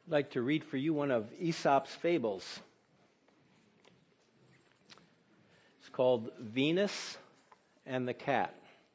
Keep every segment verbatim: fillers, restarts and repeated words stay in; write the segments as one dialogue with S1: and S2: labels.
S1: I'd like to read for you one of Aesop's fables. It's called Venus and the Cat.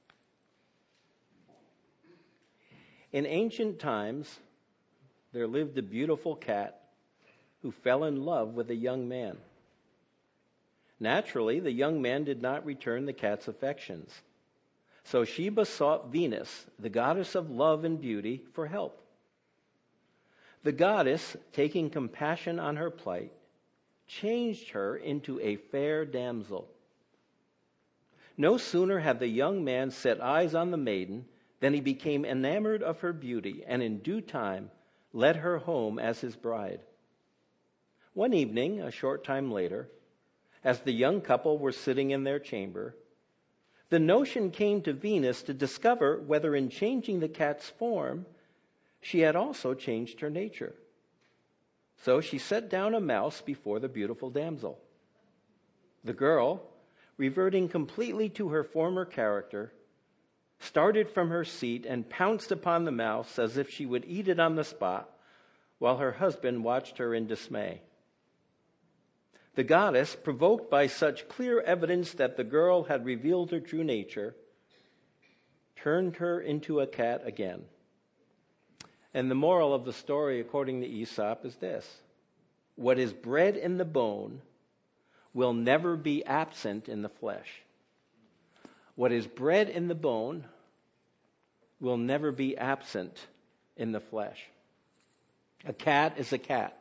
S1: In ancient times, there lived a beautiful cat who fell in love with a young man. Naturally, the young man did not return the cat's affections. So she besought Venus, the goddess of love and beauty, for help. The goddess, taking compassion on her plight, changed her into a fair damsel. No sooner had the young man set eyes on the maiden than he became enamored of her beauty, and in due time led her home as his bride. One evening, a short time later, as the young couple were sitting in their chamber, the notion came to Venus to discover whether in changing the cat's form, she had also changed her nature. So she set down a mouse before the beautiful damsel. The girl, reverting completely to her former character, started from her seat and pounced upon the mouse as if she would eat it on the spot, while her husband watched her in dismay. The goddess, provoked by such clear evidence that the girl had revealed her true nature, turned her into a cat again. And the moral of the story, according to Aesop, is this: what is bred in the bone will never be absent in the flesh. What is bred in the bone will never be absent in the flesh. A cat is a cat,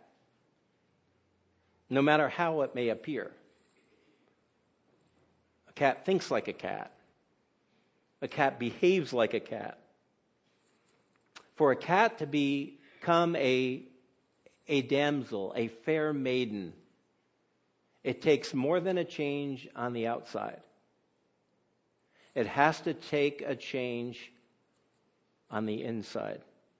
S1: no matter how it may appear. A cat thinks like a cat. A cat behaves like a cat. For a cat to become a, a damsel, a fair maiden, it takes more than a change on the outside. It has to take a change on the inside.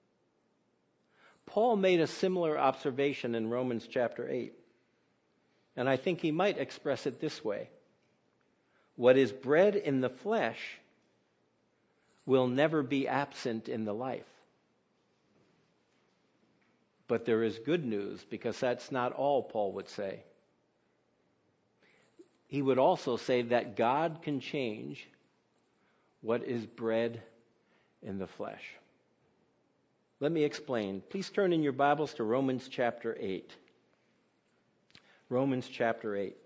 S1: Paul made a similar observation in Romans chapter eight. And I think he might express it this way: what is bred in the flesh will never be absent in the life. But there is good news, because that's not all Paul would say. He would also say that God can change what is bred in the flesh. Let me explain. Please turn in your Bibles to Romans chapter eight. Romans chapter eight.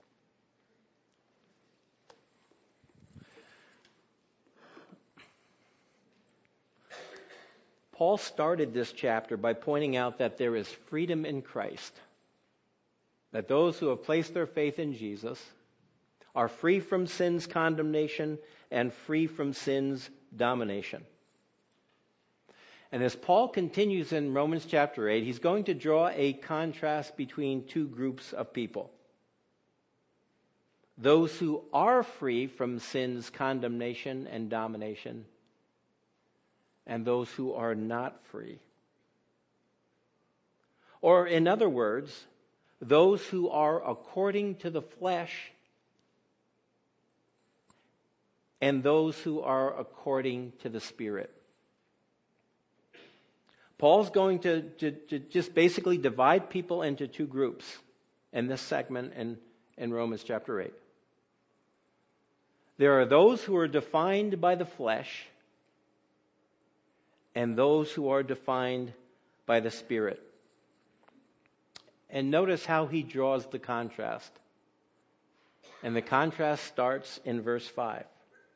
S1: Paul started this chapter by pointing out that there is freedom in Christ, that those who have placed their faith in Jesus are free from sin's condemnation and free from sin's domination. And as Paul continues in Romans chapter eight, he's going to draw a contrast between two groups of people: those who are free from sin's condemnation and domination, and those who are not free. Or in other words, those who are according to the flesh and those who are according to the Spirit. Paul's going to, to, to just basically divide people into two groups in this segment in, in Romans chapter eight. There are those who are defined by the flesh and those who are defined by the Spirit. And notice how he draws the contrast. And the contrast starts in verse five.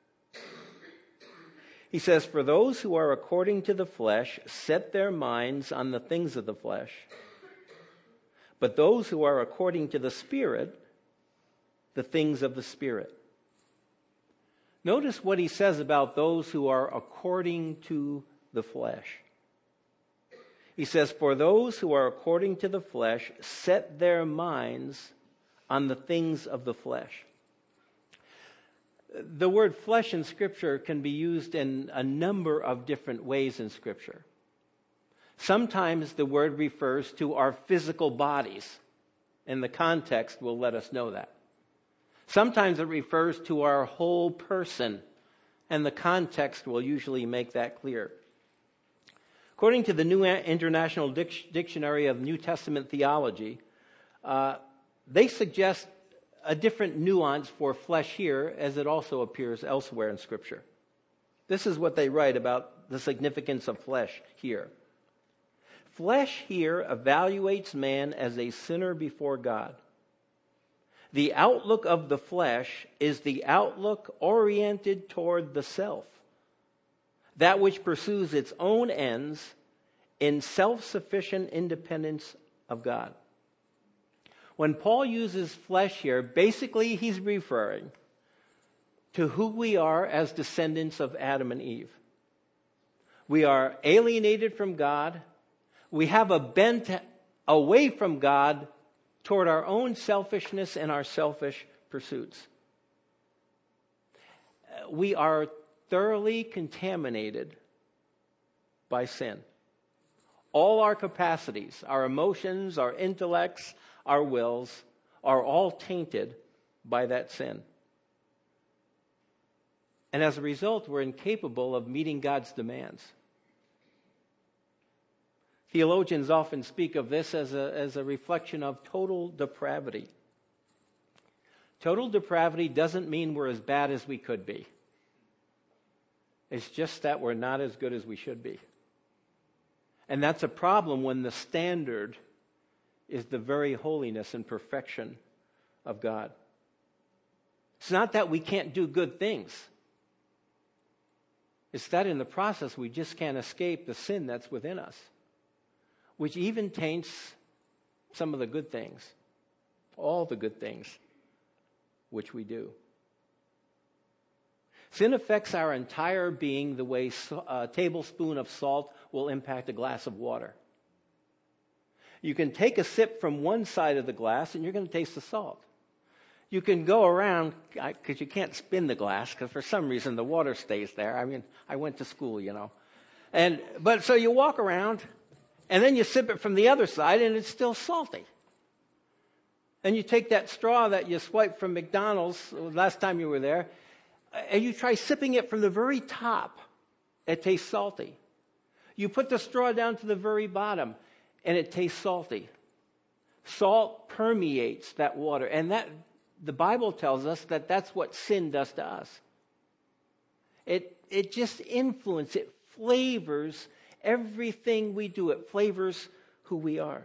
S1: He says, "For those who are according to the flesh set their minds on the things of the flesh. But those who are according to the Spirit, the things of the Spirit." Notice what he says about those who are according to the flesh. He says, "For those who are according to the flesh set their minds on the things of the flesh." The word flesh in Scripture can be used in a number of different ways in Scripture. Sometimes the word refers to our physical bodies, and the context will let us know that. Sometimes it refers to our whole person, and the context will usually make that clear. According to the New International Dic- Dictionary of New Testament Theology, uh, they suggest a different nuance for flesh here, as it also appears elsewhere in Scripture. This is what they write about the significance of flesh here. Flesh here evaluates man as a sinner before God. The outlook of the flesh is the outlook oriented toward the self, that which pursues its own ends in self-sufficient independence of God. When Paul uses flesh here, basically he's referring to who we are as descendants of Adam and Eve. We are alienated from God. We have a bent away from God toward our own selfishness and our selfish pursuits. We are thoroughly contaminated by sin. All our capacities, our emotions, our intellects, our wills are all tainted by that sin. And as a result, we're incapable of meeting God's demands. Theologians often speak of this as a, as a reflection of total depravity. Total depravity doesn't mean we're as bad as we could be. It's just that we're not as good as we should be. And that's a problem when the standard is the very holiness and perfection of God. It's not that we can't do good things. It's that in the process we just can't escape the sin that's within us, which even taints some of the good things, all the good things which we do. Sin affects our entire being the way a tablespoon of salt will impact a glass of water. You can take a sip from one side of the glass and you're going to taste the salt. You can go around, because you can't spin the glass, because for some reason the water stays there. I mean, I went to school, you know. and But so you walk around, and then you sip it from the other side, and it's still salty. And you take that straw that you swiped from McDonald's last time you were there, and you try sipping it from the very top. It tastes salty. You put the straw down to the very bottom, and it tastes salty. Salt permeates that water, and that the Bible tells us that that's what sin does to us. It it just influences, it flavors everything we do. It flavors who we are.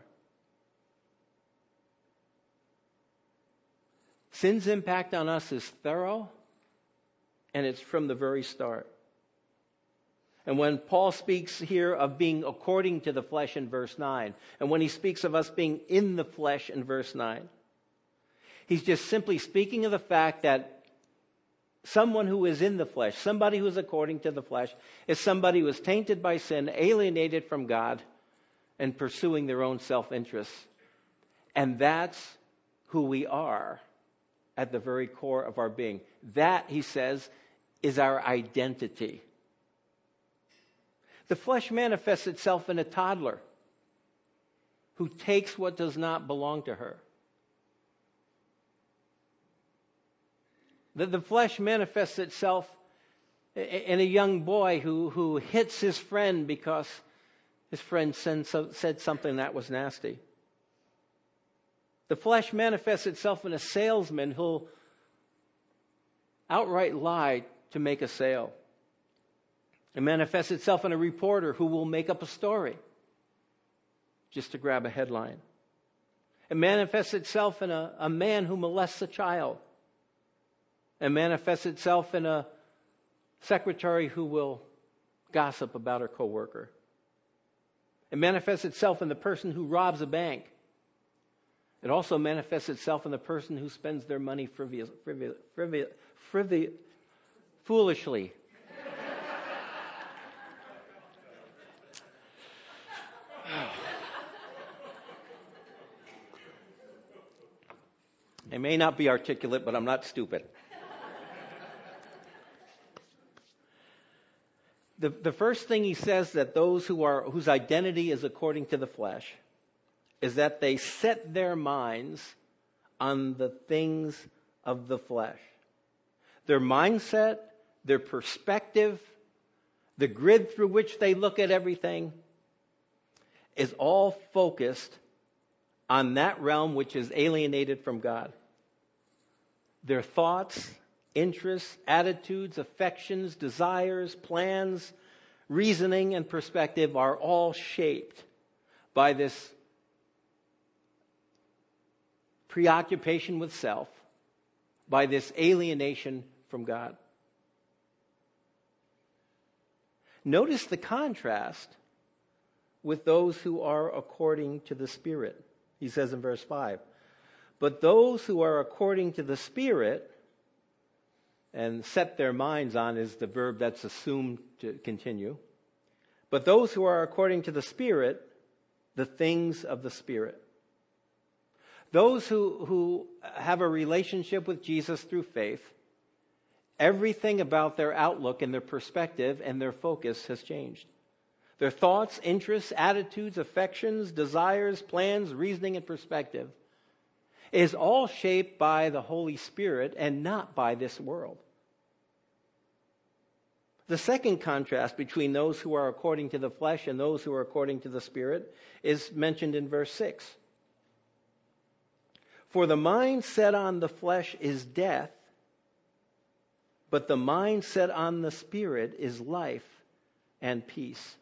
S1: Sin's impact on us is thorough, and it's from the very start. And when Paul speaks here of being according to the flesh in verse nine, and when he speaks of us being in the flesh in verse nine, he's just simply speaking of the fact that someone who is in the flesh, somebody who is according to the flesh, is somebody who is tainted by sin, alienated from God, and pursuing their own self-interests. And that's who we are at the very core of our being. That, he says, is our identity. The flesh manifests itself in a toddler who takes what does not belong to her. The, the flesh manifests itself in a young boy who, who hits his friend because his friend said, said something that was nasty. The flesh manifests itself in a salesman who'll outright lie to make a sale. It manifests itself in a reporter who will make up a story just to grab a headline. It manifests itself in a, a man who molests a child. It manifests itself in a secretary who will gossip about her coworker. It manifests itself in the person who robs a bank. It also manifests itself in the person who spends their money frivolous, frivolous, frivolous, frivolous, foolishly. I may not be articulate, but I'm not stupid. The, the first thing he says that those who are whose identity is according to the flesh is that they set their minds on the things of the flesh. Their mindset, their perspective, the grid through which they look at everything is all focused on that realm which is alienated from God. Their thoughts, interests, attitudes, affections, desires, plans, reasoning, and perspective are all shaped by this preoccupation with self, by this alienation from God. Notice the contrast with those who are according to the Spirit. He says in verse five, but those who are according to the Spirit, and set their minds on is the verb that's assumed to continue, but those who are according to the Spirit, the things of the Spirit. Those who, who have a relationship with Jesus through faith, everything about their outlook and their perspective and their focus has changed. Their thoughts, interests, attitudes, affections, desires, plans, reasoning, and perspective is all shaped by the Holy Spirit and not by this world. The second contrast between those who are according to the flesh and those who are according to the Spirit is mentioned in verse six. For the mind set on the flesh is death, but the mind set on the Spirit is life and peace.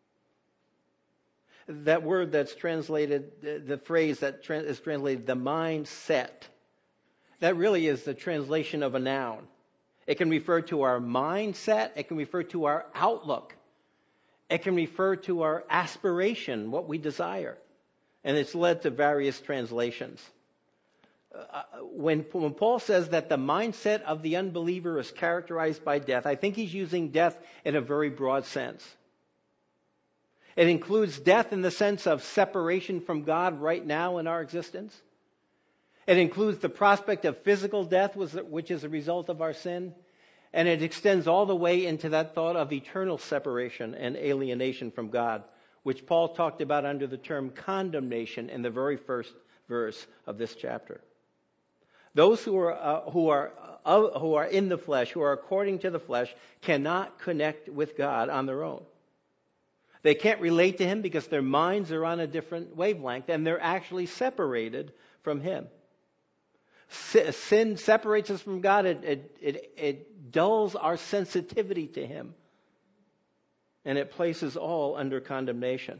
S1: That word that's translated, the phrase that is translated, the mind set, that really is the translation of a noun. It can refer to our mindset. It can refer to our outlook. It can refer to our aspiration, what we desire. And it's led to various translations. Uh, when, when Paul says that the mindset of the unbeliever is characterized by death, I think he's using death in a very broad sense. It includes death in the sense of separation from God right now in our existence. It includes the prospect of physical death, which is a result of our sin. And it extends all the way into that thought of eternal separation and alienation from God, which Paul talked about under the term condemnation in the very first verse of this chapter. Those who are uh, who are uh, who are in the flesh, who are according to the flesh, cannot connect with God on their own. They can't relate to Him because their minds are on a different wavelength, and they're actually separated from Him. Sin separates us from God. It, it, it, it dulls our sensitivity to Him. And it places all under condemnation.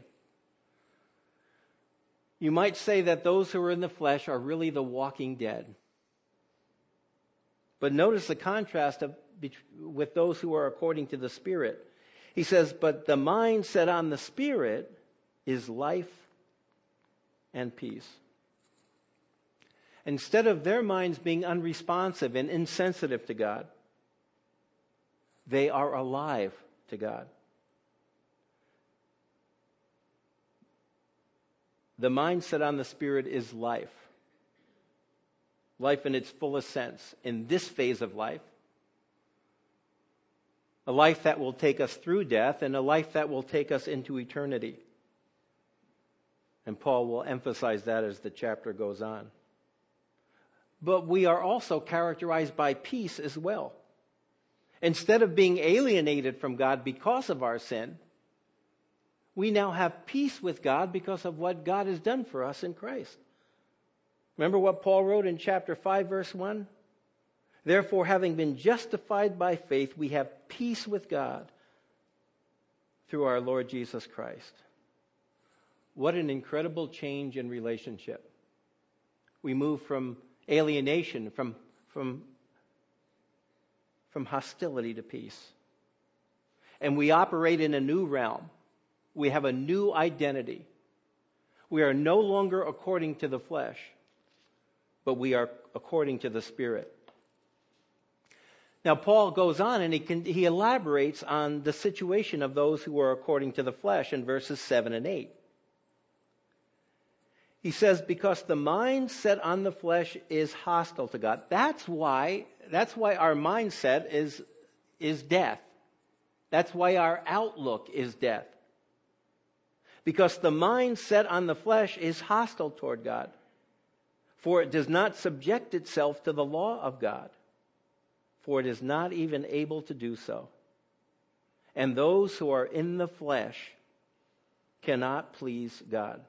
S1: You might say that those who are in the flesh are really the walking dead. But notice the contrast of, with those who are according to the Spirit. He says, but the mind set on the Spirit is life and peace. Instead of their minds being unresponsive and insensitive to God, they are alive to God. The mind set on the Spirit is life. Life in its fullest sense. In this phase of life. A life that will take us through death and a life that will take us into eternity. And Paul will emphasize that as the chapter goes on. But we are also characterized by peace as well. Instead of being alienated from God because of our sin, we now have peace with God because of what God has done for us in Christ. Remember what Paul wrote in chapter five, verse one? Therefore, having been justified by faith, we have peace with God through our Lord Jesus Christ. What an incredible change in relationship. We move from alienation, from, from, from hostility to peace. And we operate in a new realm. We have a new identity. We are no longer according to the flesh, but we are according to the Spirit. Now, Paul goes on and he, can, he elaborates on the situation of those who are according to the flesh in verses seven and eight. He says, because the mind set on the flesh is hostile to God. That's why, that's why our mindset is, is death. That's why our outlook is death. Because the mind set on the flesh is hostile toward God. For it does not subject itself to the law of God. For it is not even able to do so. And those who are in the flesh cannot please God.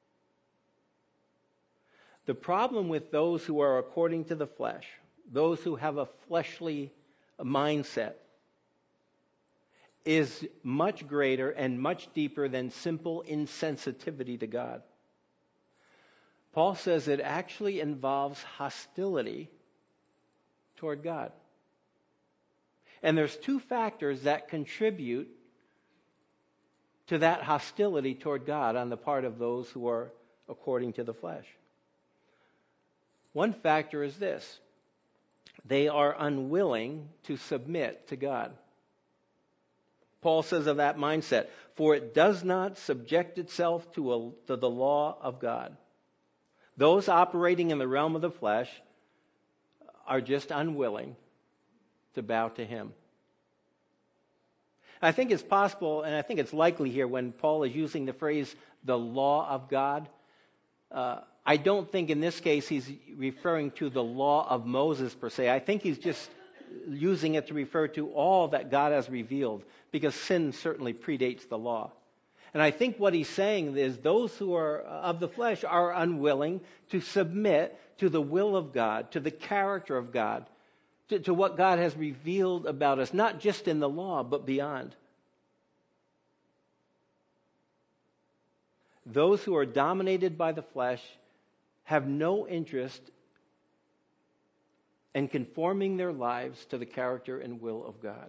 S1: The problem with those who are according to the flesh, those who have a fleshly mindset, is much greater and much deeper than simple insensitivity to God. Paul says it actually involves hostility toward God. And there's two factors that contribute to that hostility toward God on the part of those who are according to the flesh. One factor is this: they are unwilling to submit to God. Paul says of that mindset, for it does not subject itself to, a, to the law of God. Those operating in the realm of the flesh are just unwilling to bow to him. I think it's possible, and I think it's likely here when Paul is using the phrase, the law of God, uh, I don't think in this case he's referring to the law of Moses per se. I think he's just using it to refer to all that God has revealed, because sin certainly predates the law. And I think what he's saying is those who are of the flesh are unwilling to submit to the will of God, to the character of God, to, to what God has revealed about us, not just in the law, but beyond. Those who are dominated by the flesh have no interest in conforming their lives to the character and will of God.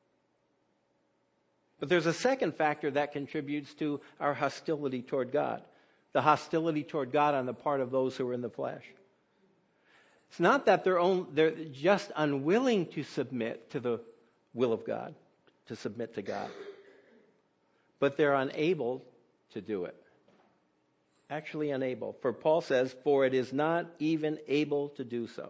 S1: But there's a second factor that contributes to our hostility toward God. The hostility toward God on the part of those who are in the flesh. It's not that they're, own, they're just unwilling to submit to the will of God, to submit to God. But they're unable to do it. Actually unable. For Paul says, for it is not even able to do so.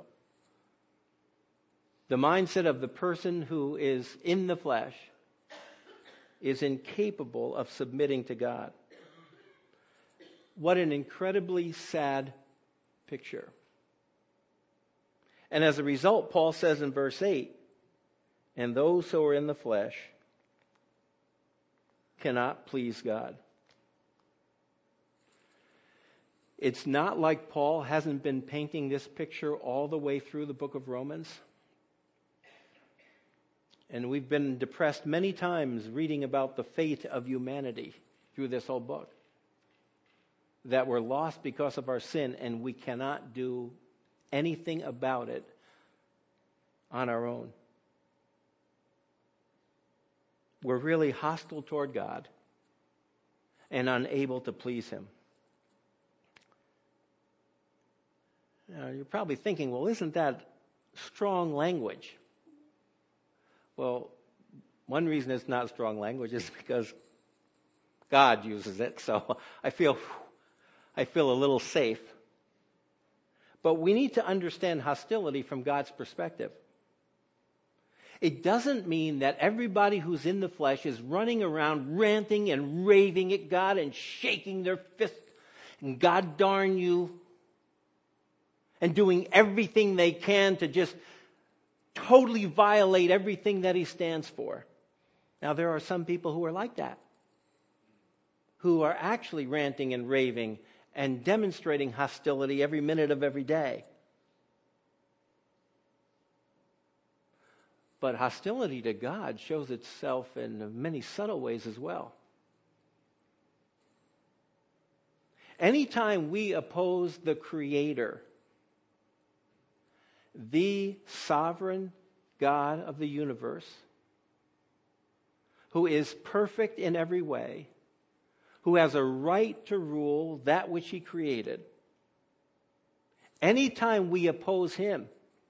S1: The mindset of the person who is in the flesh is incapable of submitting to God. What an incredibly sad picture. And as a result, Paul says in verse eight, and those who are in the flesh cannot please God. It's not like Paul hasn't been painting this picture all the way through the book of Romans. And we've been depressed many times reading about the fate of humanity through this whole book. That we're lost because of our sin, and we cannot do anything about it on our own. We're really hostile toward God and unable to please him. Now, you're probably thinking, well, isn't that strong language? Well, one reason it's not strong language is because God uses it, so I feel, I feel a little safe. But we need to understand hostility from God's perspective. It doesn't mean that everybody who's in the flesh is running around ranting and raving at God and shaking their fist and God darn you, and doing everything they can to just totally violate everything that he stands for. Now, there are some people who are like that, who are actually ranting and raving and demonstrating hostility every minute of every day. But hostility to God shows itself in many subtle ways as well. Anytime we oppose the Creator, the sovereign God of the universe, who is perfect in every way, who has a right to rule that which he created, anytime we oppose him,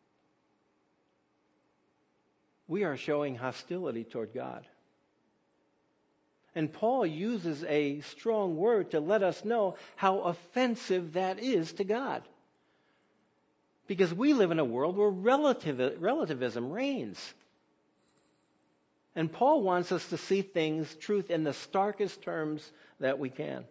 S1: we are showing hostility toward God. And Paul uses a strong word to let us know how offensive that is to God. Because we live in a world where relativ- relativism reigns. And Paul wants us to see things, truth, in the starkest terms that we can.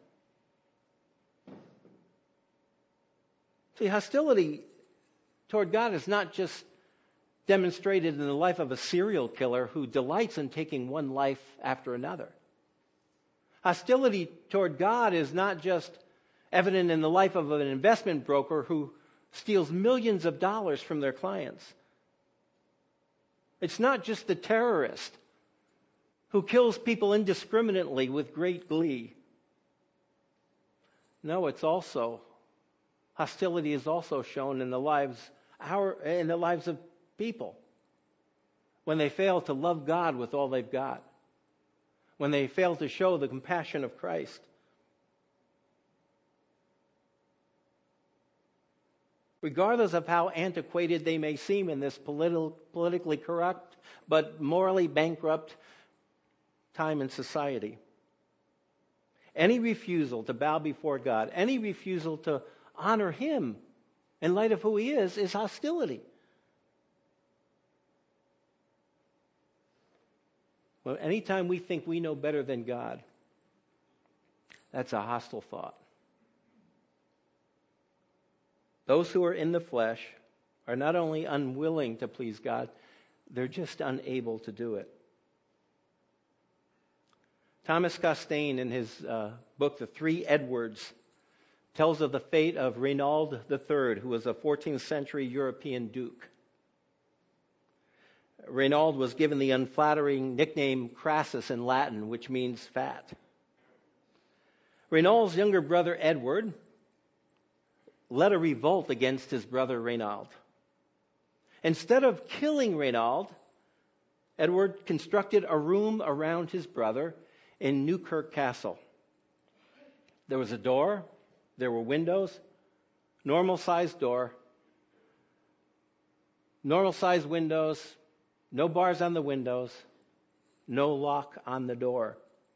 S1: See, hostility toward God is not just demonstrated in the life of a serial killer who delights in taking one life after another. Hostility toward God is not just evident in the life of an investment broker who steals millions of dollars from their clients. It's not just the terrorist who kills people indiscriminately with great glee. No, it's also, hostility is also shown in the lives, our, in the lives of people when they fail to love God with all they've got, when they fail to show the compassion of Christ. Regardless of how antiquated they may seem in this politi- politically corrupt but morally bankrupt time in society, any refusal to bow before God, any refusal to honor Him in light of who He is, is hostility. Well, anytime we think we know better than God, that's a hostile thought. Those who are in the flesh are not only unwilling to please God, they're just unable to do it. Thomas Costain, in his uh, book, The Three Edwards, tells of the fate of Reynald the Third, who was a fourteenth century European duke. Reynald was given the unflattering nickname Crassus in Latin, which means fat. Reynald's younger brother Edward led a revolt against his brother Reynald. Instead of killing Reynald, Edward constructed a room around his brother in Newkirk Castle. There was a door, there were windows, normal-sized door, normal-sized windows, no bars on the windows, no lock on the door.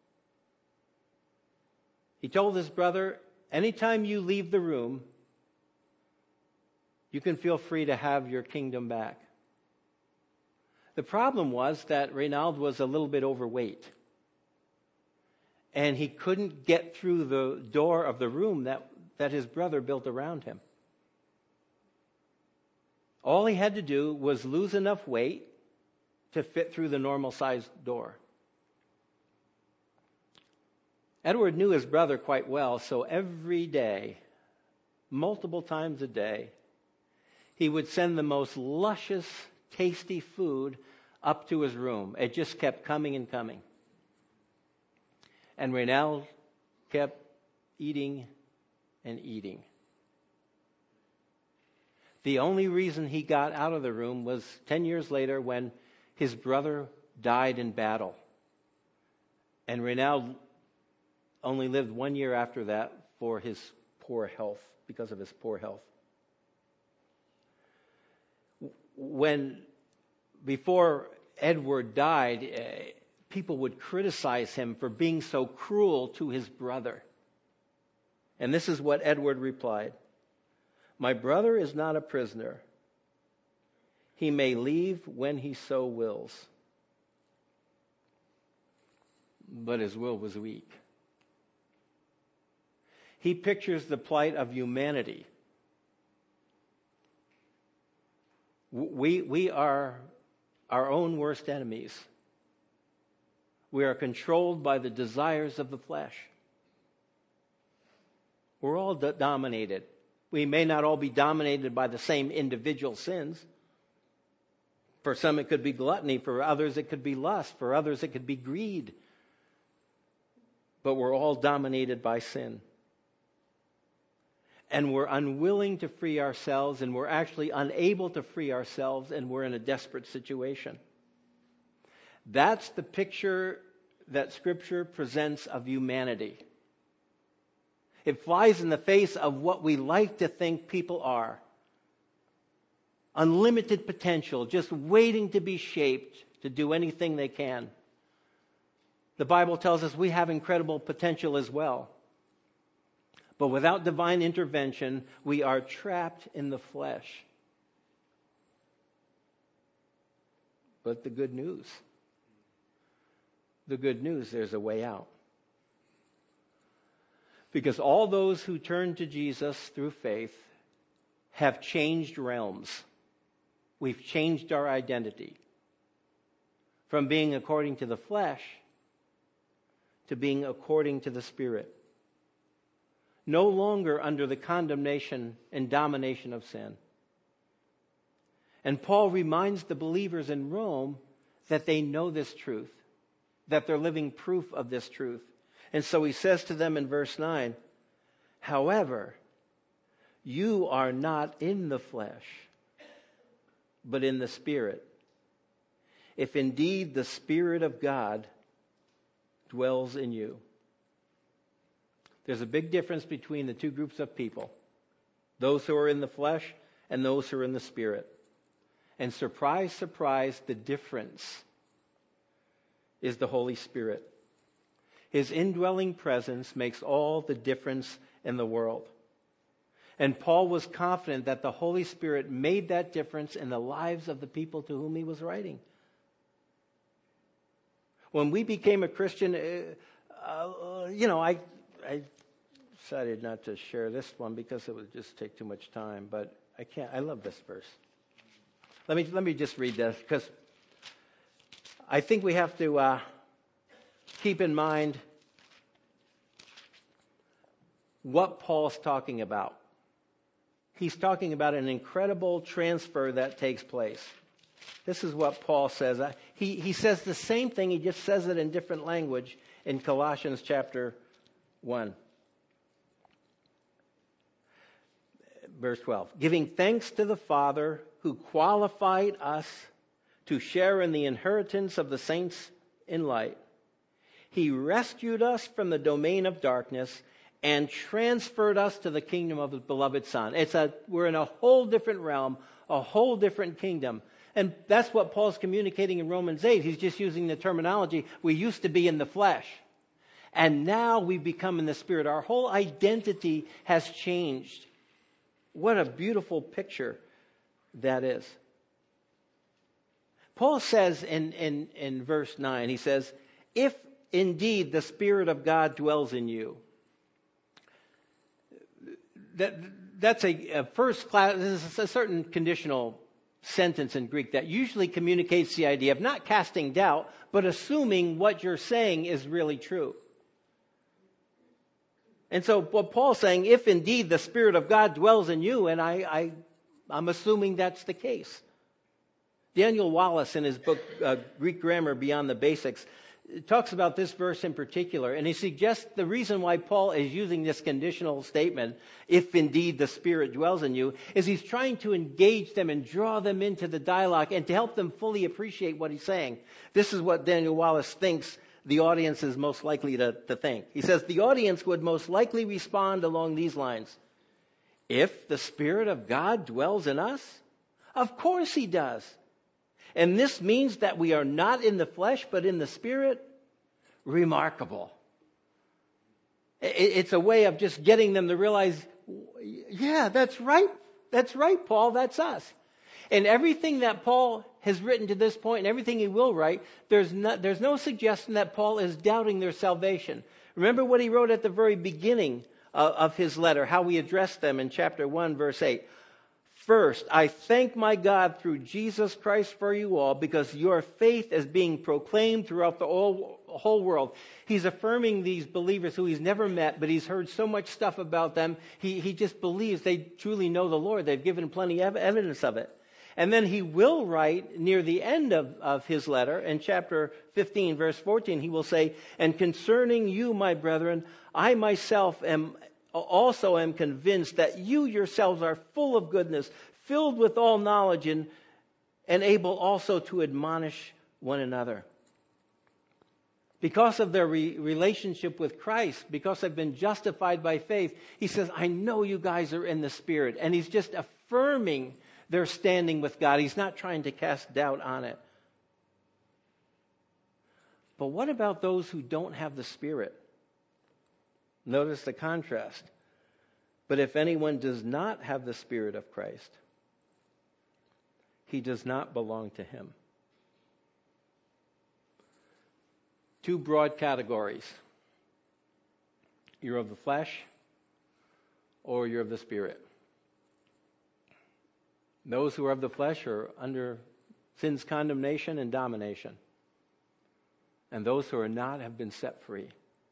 S1: He told his brother, anytime you leave the room, you can feel free to have your kingdom back. The problem was that Reynald was a little bit overweight. And he couldn't get through the door of the room that, that his brother built around him. All he had to do was lose enough weight to fit through the normal-sized door. Edward knew his brother quite well, so every day, multiple times a day, he would send the most luscious, tasty food up to his room. It just kept coming and coming. And Reynald kept eating and eating. The only reason he got out of the room was ten years later when his brother died in battle. And Reynald only lived one year after that for his poor health, because of his poor health. When, before Edward died, uh, people would criticize him for being so cruel to his brother. And this is what Edward replied: "My brother is not a prisoner. He may leave when he so wills." But his will was weak. He pictures the plight of humanity. We, we are our own worst enemies. We are controlled by the desires of the flesh. We're all do- dominated. We may not all be dominated by the same individual sins. For some it could be gluttony. For others it could be lust. For others it could be greed. But we're all dominated by sin. And we're unwilling to free ourselves, and we're actually unable to free ourselves, and we're in a desperate situation. That's the picture that Scripture presents of humanity. It flies in the face of what we like to think people are. Unlimited potential, just waiting to be shaped to do anything they can. The Bible tells us we have incredible potential as well. But without divine intervention, we are trapped in the flesh. But the good news, the good news, there's a way out. Because all those who turn to Jesus through faith have changed realms. We've changed our identity from being according to the flesh to being according to the Spirit. No longer under the condemnation and domination of sin. And Paul reminds the believers in Rome that they know this truth, that they're living proof of this truth. And so he says to them in verse nine, however, you are not in the flesh, but in the Spirit, if indeed the Spirit of God dwells in you. There's a big difference between the two groups of people, those who are in the flesh and those who are in the Spirit. And surprise, surprise, the difference is the Holy Spirit. His indwelling presence makes all the difference in the world. And Paul was confident that the Holy Spirit made that difference in the lives of the people to whom he was writing. When we became a Christian, uh, uh, you know, I, I decided not to share this one because it would just take too much time, but I can't, I love this verse. Let me, let me just read this, because I think we have to uh, keep in mind what Paul's talking about. He's talking about an incredible transfer that takes place. This is what Paul says. He, he says the same thing, he just says it in different language in Colossians chapter one. Verse twelve. Giving thanks to the Father who qualified us to share in the inheritance of the saints in light. He rescued us from the domain of darkness and transferred us to the kingdom of his beloved Son. It's a, we're in a whole different realm, a whole different kingdom. And that's what Paul's communicating in Romans eight. He's just using the terminology, we used to be in the flesh. And now we've become in the Spirit. Our whole identity has changed. What a beautiful picture that is. Paul says in, in, in verse nine, he says, if indeed the Spirit of God dwells in you. That, that's a, a first class, this is a certain conditional sentence in Greek that usually communicates the idea of not casting doubt, but assuming what you're saying is really true. And so what Paul's saying, if indeed the Spirit of God dwells in you, and I, I, I'm assuming that's the case. Daniel Wallace, in his book, uh, Greek Grammar Beyond the Basics, talks about this verse in particular, and he suggests the reason why Paul is using this conditional statement, if indeed the Spirit dwells in you, is he's trying to engage them and draw them into the dialogue and to help them fully appreciate what he's saying. This is what Daniel Wallace thinks the audience is most likely to, to think. He says the audience would most likely respond along these lines. If the Spirit of God dwells in us, of course he does. And this means that we are not in the flesh, but in the Spirit. Remarkable. It's a way of just getting them to realize, yeah, that's right. That's right, Paul. That's us. And everything that Paul has written to this point and everything he will write, there's no, there's no suggestion that Paul is doubting their salvation. Remember what he wrote at the very beginning of, of his letter, how we addressed them in chapter one, verse eight. First, I thank my God through Jesus Christ for you all, because your faith is being proclaimed throughout the whole, whole world. He's affirming these believers who he's never met, but he's heard so much stuff about them. He, he just believes they truly know the Lord. They've given plenty of evidence of it. And then he will write near the end of, of his letter, in chapter fifteen, verse fourteen, he will say, and concerning you, my brethren, I myself am also am convinced that you yourselves are full of goodness, filled with all knowledge, and, and able also to admonish one another. Because of their re- relationship with Christ, because they've been justified by faith, he says, I know you guys are in the Spirit. And he's just affirming their standing with God. He's not trying to cast doubt on it. But what about those who don't have the Spirit? Notice the contrast. But if anyone does not have the Spirit of Christ, he does not belong to him. Two broad categories. You're of the flesh, or you're of the Spirit. Those who are of the flesh are under sin's condemnation and domination. And those who are not have been set free.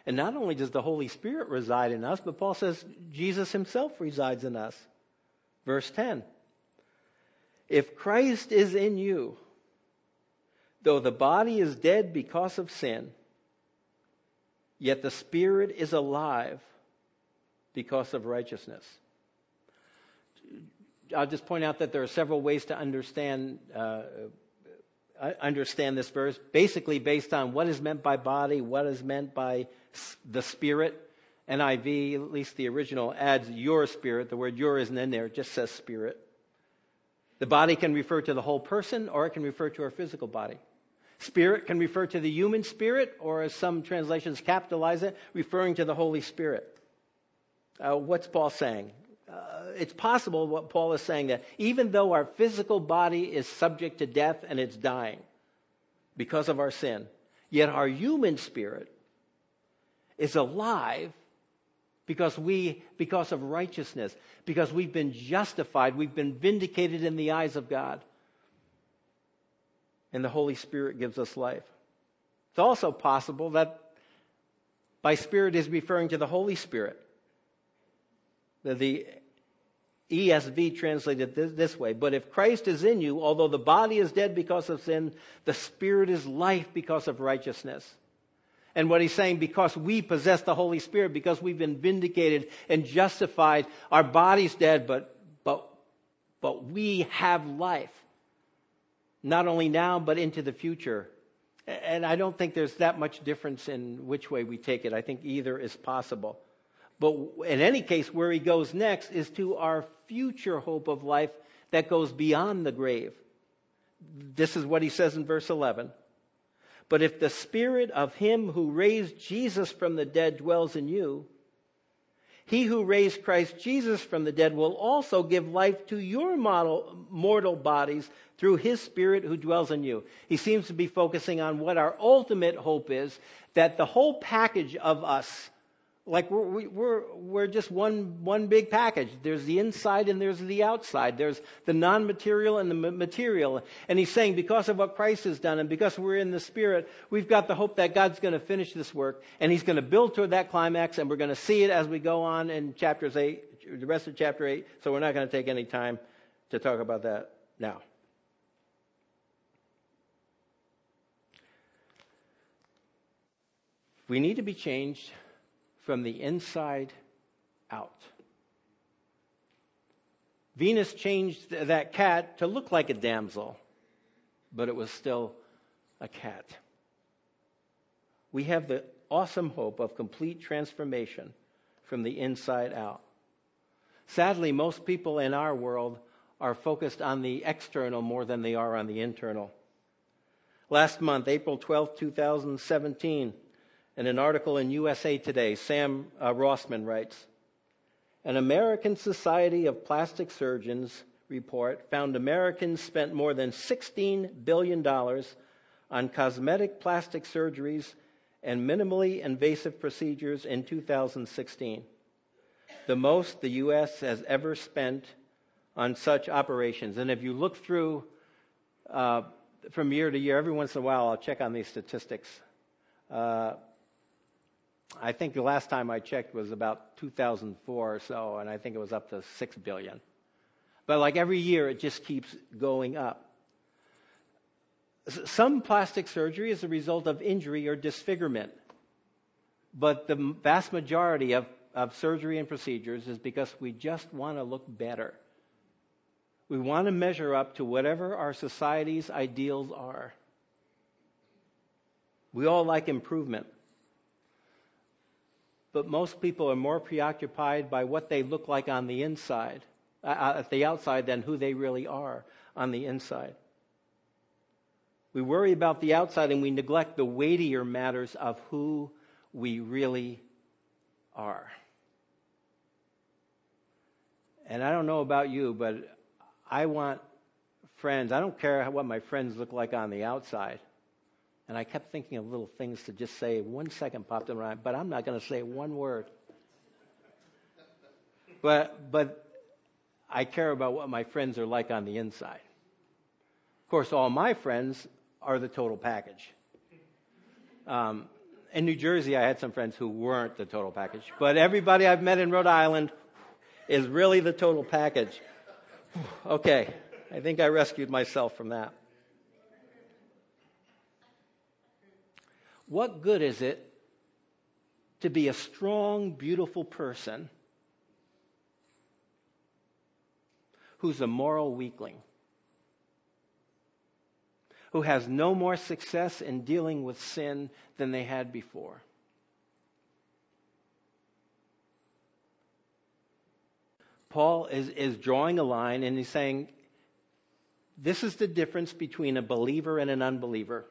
S1: And not only does the Holy Spirit reside in us, but Paul says Jesus himself resides in us. Verse ten. If Christ is in you, though the body is dead because of sin, yet the Spirit is alive because of righteousness. I'll just point out that there are several ways to understand uh, understand this verse, basically based on what is meant by body, what is meant by the Spirit. N I V, at least the original, adds your spirit. The word your isn't in there, it just says spirit. The body can refer to the whole person, or it can refer to our physical body. Spirit can refer to the human spirit, or as some translations capitalize it, referring to the Holy Spirit. Uh, what's Paul saying? Uh, it's possible what Paul is saying, that even though our physical body is subject to death and it's dying because of our sin, yet our human spirit is alive because we, because of righteousness, because we've been justified, we've been vindicated in the eyes of God. And the Holy Spirit gives us life. It's also possible that by Spirit is referring to the Holy Spirit. The, the E S V translated this, this way, but if Christ is in you, although the body is dead because of sin, the Spirit is life because of righteousness. And what he's saying, because we possess the Holy Spirit, because we've been vindicated and justified, our body's dead, but but but we have life. Not only now, but into the future. And I don't think there's that much difference in which way we take it. I think either is possible. But in any case, where he goes next is to our future hope of life that goes beyond the grave. This is what he says in verse eleven. But if the Spirit of him who raised Jesus from the dead dwells in you, he who raised Christ Jesus from the dead will also give life to your mortal, mortal bodies through his Spirit who dwells in you. He seems to be focusing on what our ultimate hope is, that the whole package of us, like we're, we're, we're just one, one big package. There's the inside and there's the outside. There's the non-material and the material. And he's saying because of what Christ has done and because we're in the Spirit, we've got the hope that God's going to finish this work and he's going to build toward that climax, and we're going to see it as we go on in chapters eight, the rest of chapter eight. So we're not going to take any time to talk about that now. We need to be changed from the inside out. Venus changed that cat to look like a damsel, but it was still a cat. We have the awesome hope of complete transformation from the inside out. Sadly, most people in our world are focused on the external more than they are on the internal. Last month, April twelfth, twenty seventeen, in an article in U S A Today, Sam uh, Rossman writes, an American Society of Plastic Surgeons report found Americans spent more than sixteen billion dollars on cosmetic plastic surgeries and minimally invasive procedures in two thousand sixteen. The most the U S has ever spent on such operations. And if you look through uh, from year to year, every once in a while I'll check on these statistics. Uh, I think the last time I checked was about two thousand four or so, and I think it was up to six billion. But like every year, it just keeps going up. Some plastic surgery is a result of injury or disfigurement, but the vast majority of, of surgery and procedures is because we just want to look better. We want to measure up to whatever our society's ideals are. We all like improvement. But most people are more preoccupied by what they look like on the inside, uh, at the outside, than who they really are on the inside. We worry about the outside and we neglect the weightier matters of who we really are. And I don't know about you, but I want friends. I don't care what my friends look like on the outside. And I kept thinking of little things to just say. One second popped in my mind, but I'm not going to say one word. But but I care about what my friends are like on the inside. Of course, all my friends are the total package. Um, in New Jersey, I had some friends who weren't the total package. But everybody I've met in Rhode Island is really the total package. Okay, I think I rescued myself from that. What good is it to be a strong, beautiful person who's a moral weakling, who has no more success in dealing with sin than they had before? Paul is, is drawing a line, and he's saying, this is the difference between a believer and an unbeliever.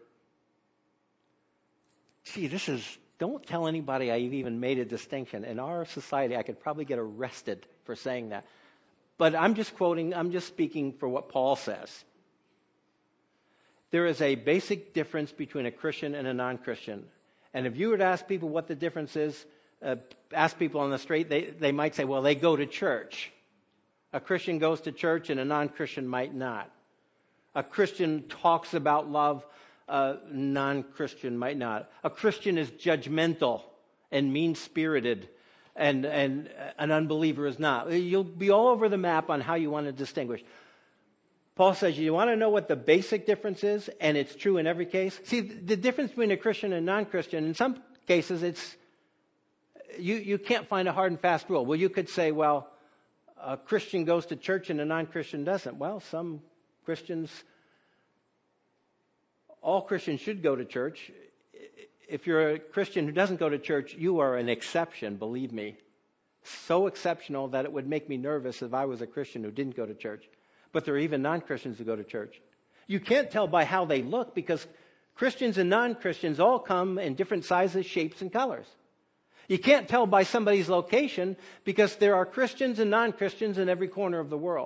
S1: Gee, this is, don't tell anybody I've even made a distinction. In our society, I could probably get arrested for saying that. But I'm just quoting, I'm just speaking for what Paul says. There is a basic difference between a Christian and a non-Christian. And if you were to ask people what the difference is, uh, ask people on the street, they, they might say, well, they go to church. A Christian goes to church and a non-Christian might not. A Christian talks about love, a non-Christian might not. A Christian is judgmental and mean-spirited, and, and an unbeliever is not. You'll be all over the map on how you want to distinguish. Paul says, you want to know what the basic difference is, and it's true in every case? See, the difference between a Christian and non-Christian, in some cases, it's you, you can't find a hard and fast rule. Well, you could say, well, a Christian goes to church and a non-Christian doesn't. Well, some Christians, all Christians should go to church. If you're a Christian who doesn't go to church, you are an exception, believe me. So exceptional that it would make me nervous if I was a Christian who didn't go to church. But there are even non-Christians who go to church. You can't tell by how they look, because Christians and non-Christians all come in different sizes, shapes, and colors. You can't tell by somebody's location, because there are Christians and non-Christians in every corner of the world.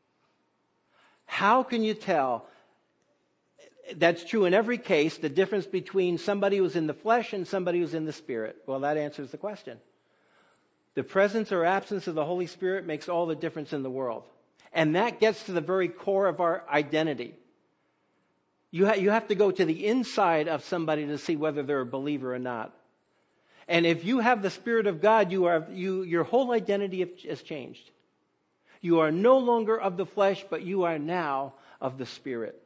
S1: How can you tell? That's true in every case, the difference between somebody who's in the flesh and somebody who's in the Spirit. Well, that answers the question. The presence or absence of the Holy Spirit makes all the difference in the world. And that gets to the very core of our identity. You, ha- you have to go to the inside of somebody to see whether they're a believer or not. And if you have the Spirit of God, you are, you, your whole identity has changed. You are no longer of the flesh, but you are now of the Spirit.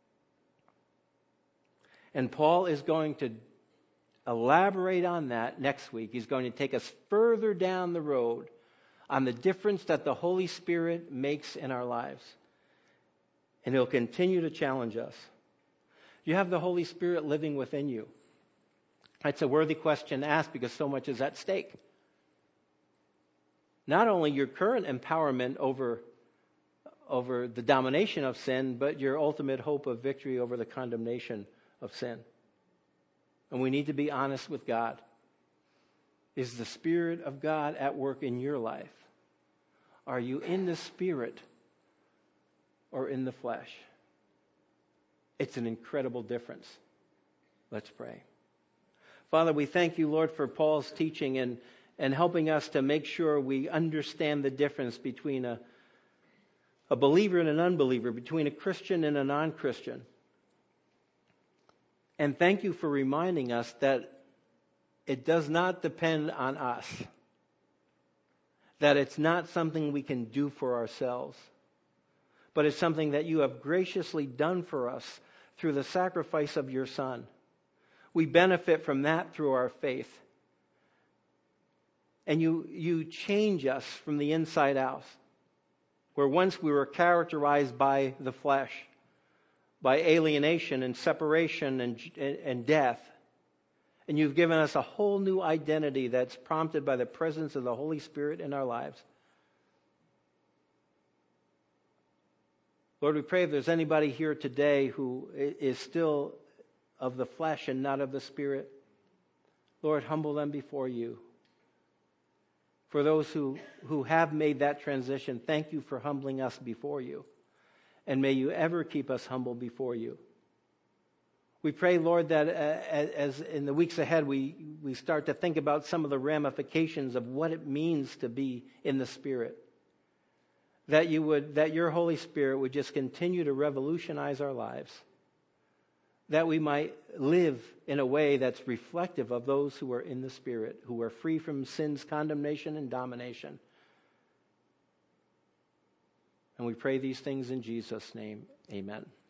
S1: And Paul is going to elaborate on that next week. He's going to take us further down the road on the difference that the Holy Spirit makes in our lives. And he'll continue to challenge us. You have the Holy Spirit living within you. That's a worthy question to ask, because so much is at stake. Not only your current empowerment over, over the domination of sin, but your ultimate hope of victory over the condemnation of sin. And we need to be honest with God. Is the Spirit of God at work in your life? Are you in the Spirit or in the flesh? It's an incredible difference. Let's pray. Father, we thank you, Lord, for Paul's teaching and, and helping us to make sure we understand the difference between a, a believer and an unbeliever, between a Christian and a non-Christian. And thank you for reminding us that it does not depend on us. That it's not something we can do for ourselves, but it's something that you have graciously done for us through the sacrifice of your Son. We benefit from that through our faith. And you, you change us from the inside out, where once we were characterized by the flesh, by alienation and separation and, and death. And you've given us a whole new identity that's prompted by the presence of the Holy Spirit in our lives. Lord, we pray if there's anybody here today who is still of the flesh and not of the Spirit, Lord, humble them before you. For those who, who have made that transition, thank you for humbling us before you. And may you ever keep us humble before you. We pray, Lord, that uh, as in the weeks ahead we, we start to think about some of the ramifications of what it means to be in the Spirit. That you would, that your Holy Spirit would just continue to revolutionize our lives. that we might live in a way that's reflective of those who are in the Spirit, who are free from sin's condemnation and domination. And we pray these things in Jesus' name. Amen.